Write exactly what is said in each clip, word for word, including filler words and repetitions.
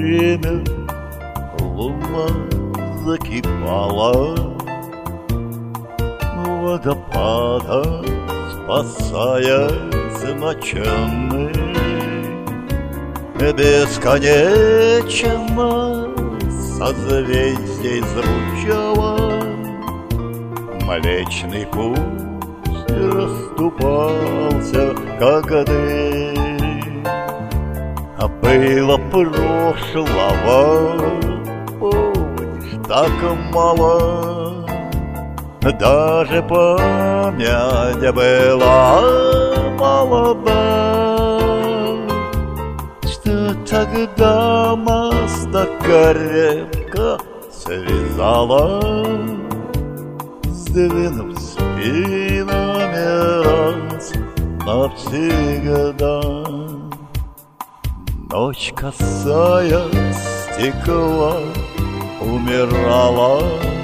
время луна закипала, водопада спасая замоченный. Бесконечно созвездий звучало, Млечный путь расступался, как дым. А было прошлого, помнишь, так мало, даже память была молода, что тогда нас так крепко связала, сдвинув спинами раз навсегда. Ночь, касаясь стекла, умирала,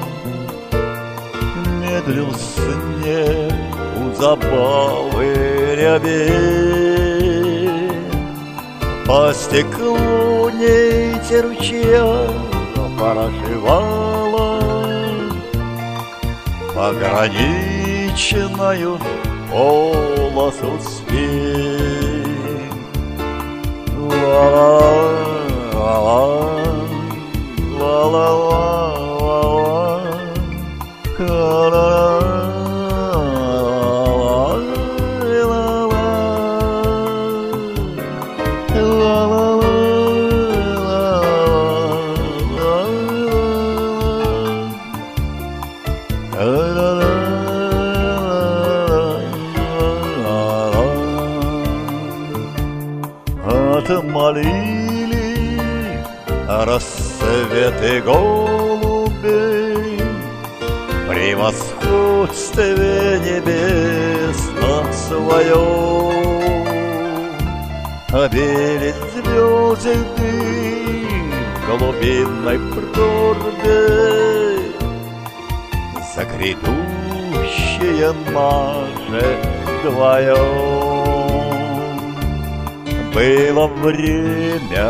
медлил снег у забавы рябин. По стеклу нить ручья прошивала пограничную полосу спин. Ла-ла-ла-ла, ла-ла-ла-ла-ла, ка-ла-ла. Отмолили рассветы голубей, превосходстве небесном своем. Обелить звезды в голубиной проруби за грядущее наше вдвоем. Было время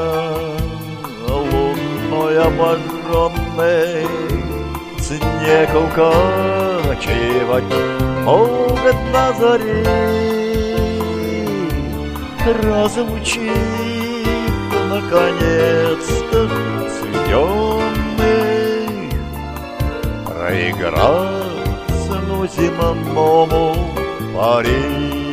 луной обожженной, снег укачивать может на заре, разлучив наконец-то сведенных, проиграться ну земному пари.